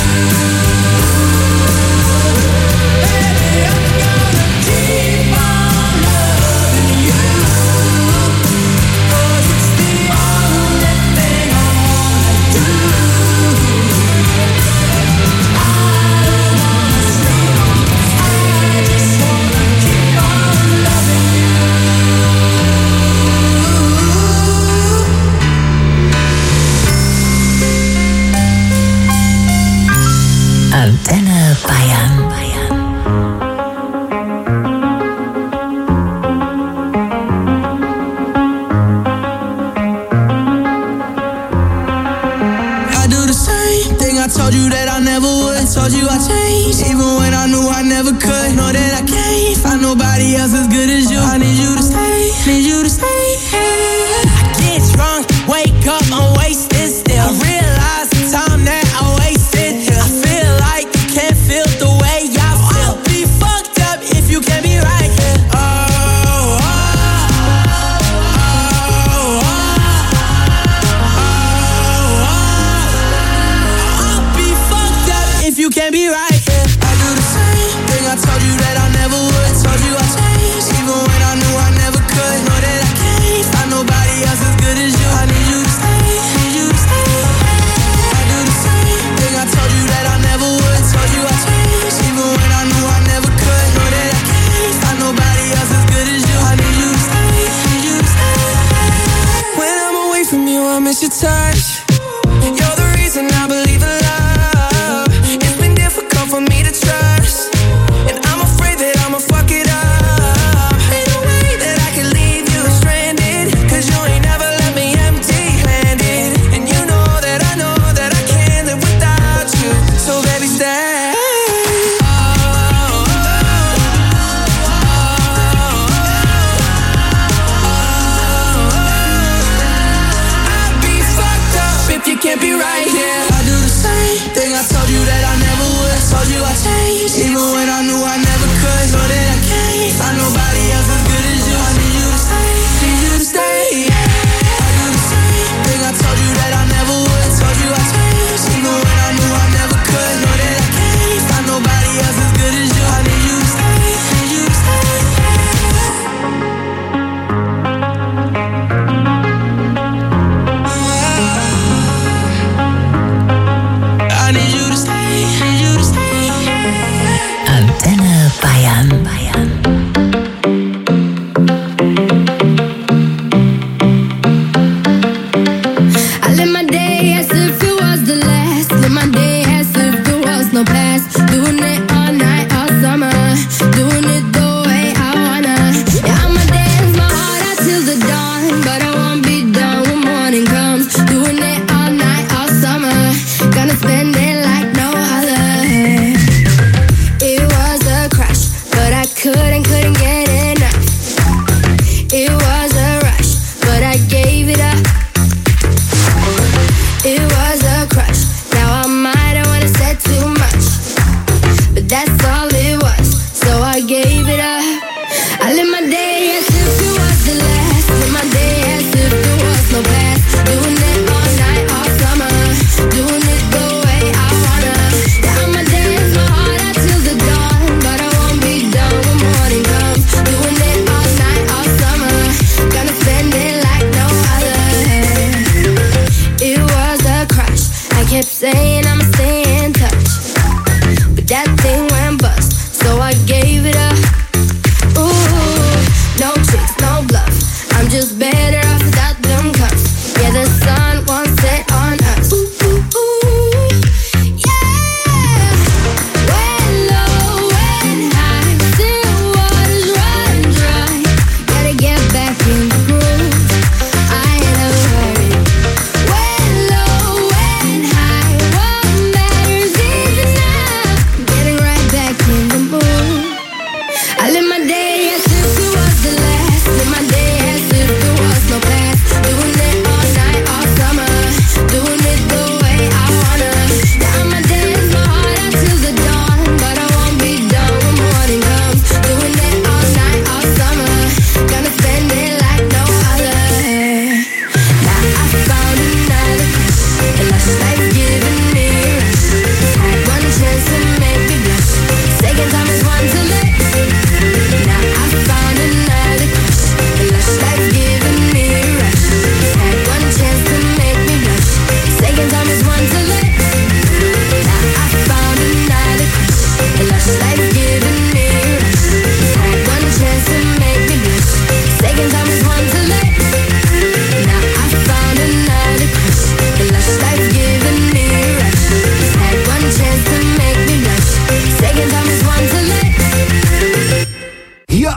Baby, I'm gonna keep on loving you, 'cause it's the only thing I wanna do. I don't wanna sleep, I just wanna keep on loving you. Antenne Bayern. told you I changed, even when I knew I never could. Know that I can't find nobody else as good as you. I need you to stay, need you to stay. I get drunk, wake up, I'm wasted still. I realize the time that I wasted here. I feel like you can't feel the way I feel. I'll be fucked up if you can't be right here. You can't be right, yeah. I do the same thing I told you that I never would. Told you I changed, even when I knew I never could. Know that I can't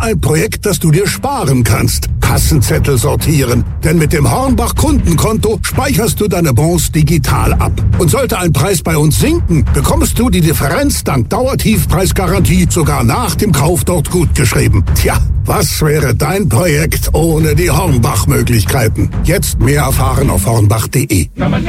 ein Projekt, das du dir sparen kannst. Kassenzettel sortieren. Denn mit dem Hornbach Kundenkonto speicherst du deine Bons digital ab. Und sollte ein Preis bei uns sinken, bekommst du die Differenz dank Dauertiefpreisgarantie sogar nach dem Kauf dort gutgeschrieben. Tja, was wäre dein Projekt ohne die Hornbach-Möglichkeiten? Jetzt mehr erfahren auf hornbach.de.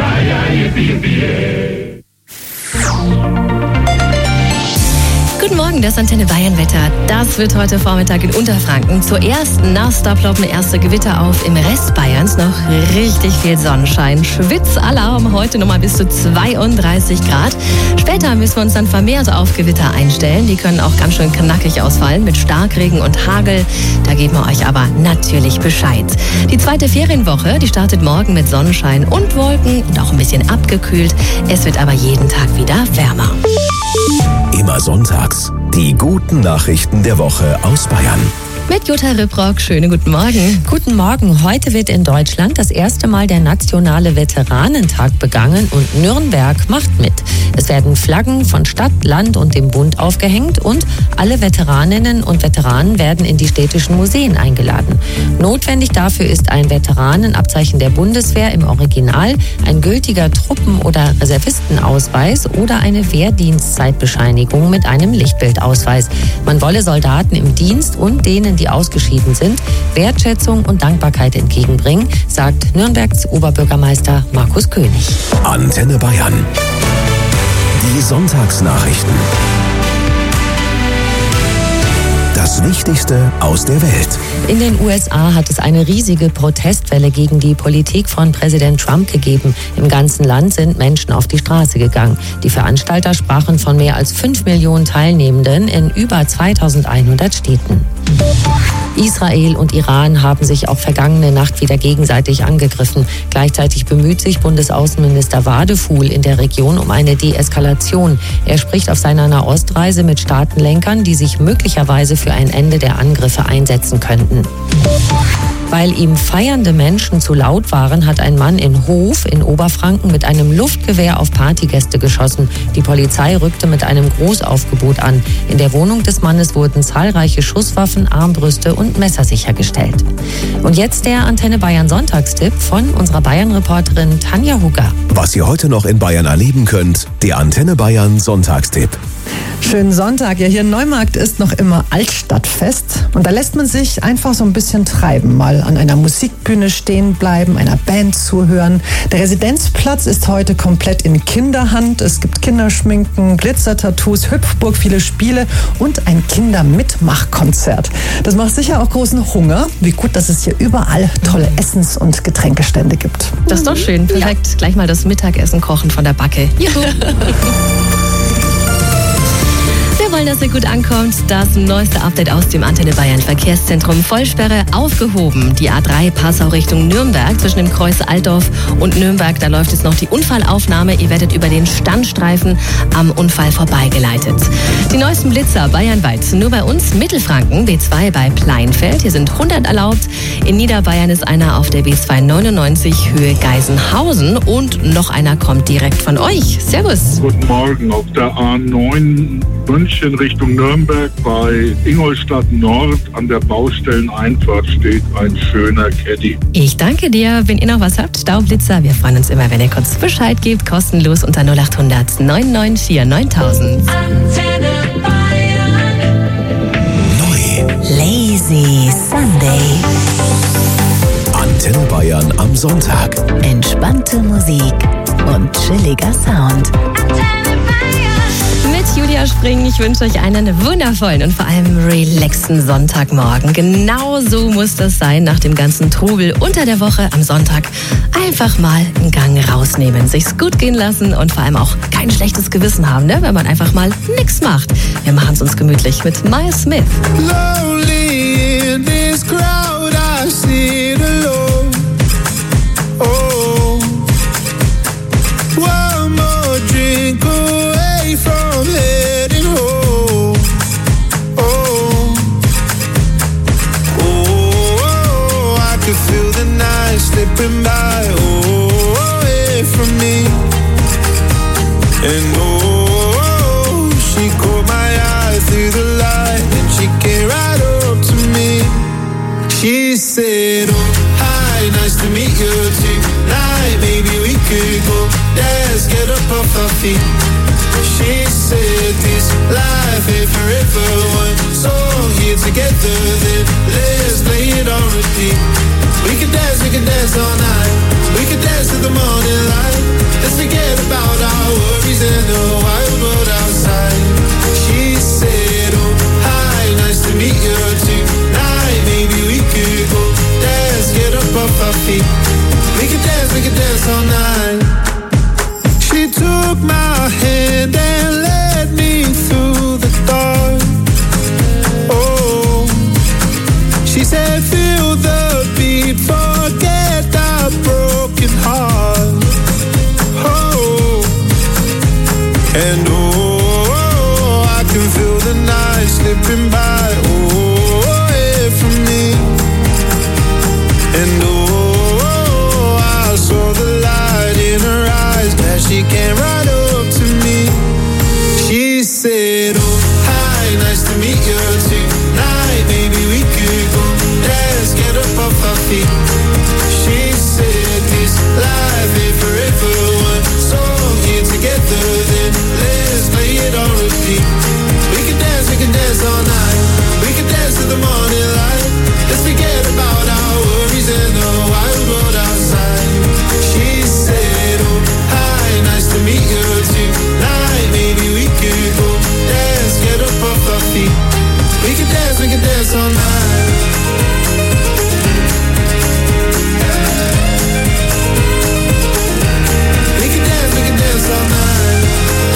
Guten Morgen, das Antenne Bayern Wetter. Das wird heute Vormittag in Unterfranken zuerst nass, da ploppen erste Gewitter auf. Im Rest Bayerns noch richtig viel Sonnenschein. Schwitzalarm, heute nochmal bis zu 32 Grad. Später müssen wir uns dann vermehrt auf Gewitter einstellen. Die können auch ganz schön knackig ausfallen mit Starkregen und Hagel. Da geben wir euch aber natürlich Bescheid. Die zweite Ferienwoche, die startet morgen mit Sonnenschein und Wolken und auch ein bisschen abgekühlt. Es wird aber jeden Tag wieder wärmer. Immer sonntags die guten Nachrichten der Woche aus Bayern. Mit Jutta Ripprock, schönen guten Morgen. Guten Morgen. Heute wird in Deutschland das erste Mal der nationale Veteranentag begangen und Nürnberg macht mit. Es werden Flaggen von Stadt, Land und dem Bund aufgehängt und alle Veteraninnen und Veteranen werden in die städtischen Museen eingeladen. Notwendig dafür ist ein Veteranenabzeichen der Bundeswehr im Original, ein gültiger Truppen- oder Reservistenausweis oder eine Wehrdienstzeitbescheinigung mit einem Lichtbildausweis. Man wolle Soldaten im Dienst und denen, die ausgeschieden sind, Wertschätzung und Dankbarkeit entgegenbringen, sagt Nürnbergs Oberbürgermeister Markus König. Antenne Bayern. Die Sonntagsnachrichten. Das Wichtigste aus der Welt. In den USA hat es eine riesige Protestwelle gegen die Politik von Präsident Trump gegeben. Im ganzen Land sind Menschen auf die Straße gegangen. Die Veranstalter sprachen von mehr als 5 Millionen Teilnehmenden in über 2100 Städten. Israel und Iran haben sich auch vergangene Nacht wieder gegenseitig angegriffen. Gleichzeitig bemüht sich Bundesaußenminister Wadefuhl in der Region um eine Deeskalation. Er spricht auf seiner Nahostreise mit Staatenlenkern, die sich möglicherweise für ein Ende der Angriffe einsetzen könnten. Weil ihm feiernde Menschen zu laut waren, hat ein Mann in Hof in Oberfranken mit einem Luftgewehr auf Partygäste geschossen. Die Polizei rückte mit einem Großaufgebot an. In der Wohnung des Mannes wurden zahlreiche Schusswaffen, Armbrüste und Messer sichergestellt. Und jetzt der Antenne Bayern Sonntagstipp von unserer Bayern-Reporterin Tanja Hugger. Was ihr heute noch in Bayern erleben könnt, der Antenne Bayern Sonntagstipp. Schönen Sonntag. Ja, hier in Neumarkt ist noch immer Altstadtfest. Und da lässt man sich einfach so ein bisschen treiben. Mal an einer Musikbühne stehen bleiben, einer Band zuhören. Der Residenzplatz ist heute komplett in Kinderhand. Es gibt Kinderschminken, Glitzertattoos, Hüpfburg, viele Spiele und ein Kindermitmachkonzert. Das macht sicher auch großen Hunger. Wie gut, dass es hier überall tolle Essens- und Getränkestände gibt. Das ist doch schön. Perfekt. Ja. Gleich mal das Mittagessen kochen von der Backe. Juhu. Wir wollen, dass ihr gut ankommt. Das neueste Update aus dem Antenne Bayern Verkehrszentrum. Vollsperre aufgehoben. Die A3 Passau Richtung Nürnberg zwischen dem Kreuz Altdorf und Nürnberg. Da läuft jetzt noch die Unfallaufnahme. Ihr werdet über den Standstreifen am Unfall vorbeigeleitet. Die neuesten Blitzer bayernweit. Nur bei uns Mittelfranken, B2 bei Pleinfeld. Hier sind 100 erlaubt. In Niederbayern ist einer auf der B299 Höhe Geisenhausen. Und noch einer kommt direkt von euch. Servus. Guten Morgen. Auf der A9 München Richtung Nürnberg bei Ingolstadt Nord an der Baustelleneinfahrt steht ein schöner Caddy. Ich danke dir. Wenn ihr noch was habt, Staublitzer, wir freuen uns immer, wenn ihr kurz Bescheid gebt. Kostenlos unter 0800 994 9000. Antenne Bayern. Neu. Lazy Sunday. Antenne Bayern am Sonntag. Entspannte Musik und chilliger Sound. Mit Julia Spring, ich wünsche euch einen wundervollen und vor allem relaxten Sonntagmorgen. Genau so muss das sein nach dem ganzen Trubel unter der Woche am Sonntag. Einfach mal einen Gang rausnehmen, sich's gut gehen lassen und vor allem auch kein schlechtes Gewissen haben, ne? Wenn man einfach mal nichts macht. Wir machen es uns gemütlich mit Miles Smith. Lonely in this crowd, I sit alone. Oh, one more drink away from heading home. Oh, oh, I could feel the night slipping by. Oh, away from me. And oh, she caught my eye through the light, and she came right up to me. off our feet. She said this life ain't forever. One song here together, then let's play it on repeat. We could dance all night. We could dance to the morning light. Let's forget about our worries and the wild world outside. She said, oh, hi, nice to meet you tonight. Maybe we could go dance, get up off our feet. We could dance all night. She took my hand and led me through the dark. Oh, she said, feel the beat, forget our broken heart. Oh, and oh, I can feel the night slipping by. Oh, away from me. And oh, I saw the light in her eyes. Glad she came right up to me. She said, oh, hi, nice to meet you tonight. Maybe we could go dance, get up off our feet. She said this life ain't forever. One song here together, then let's play it on repeat. We can dance all night. We can dance to the morning light. Let's forget about our worries and the wild world outside. She said, oh, hi, nice to meet you tonight. Maybe we could go dance, get up off our feet. We can dance all night. We can dance all night.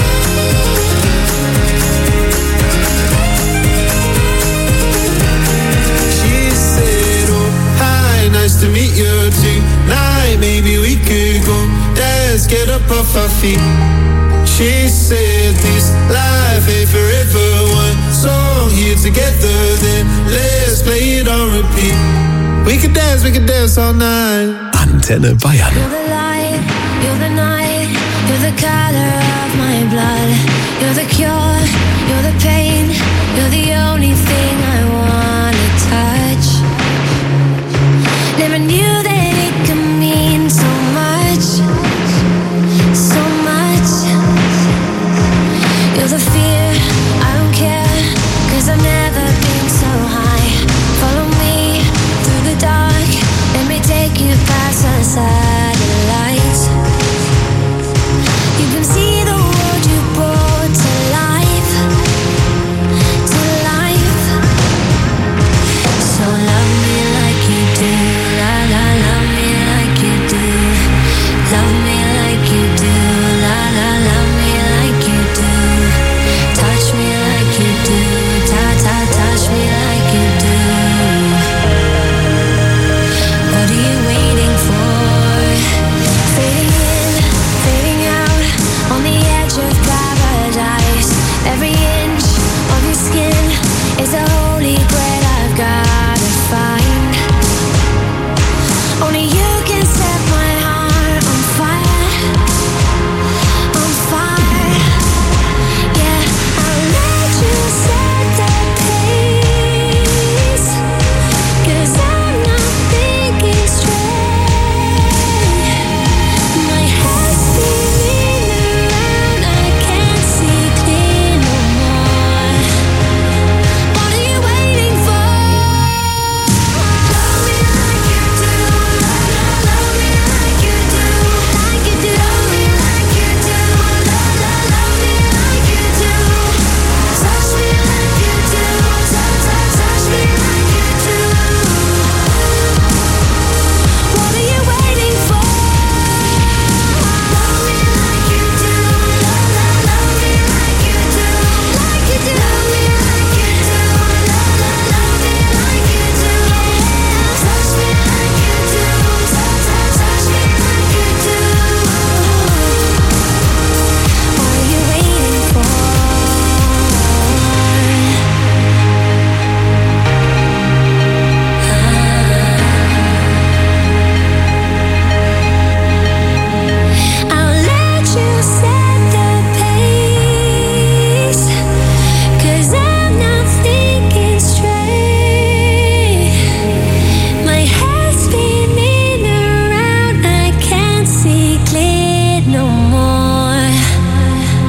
She said, oh, hi, nice to meet you tonight. Maybe we could go dance, get up off our feet. She said this life ain't forever. One song here together, then let's play it on repeat. We could dance all night. Antenne Bayern. You're the light, you're the night, you're the color of my blood. You're the cure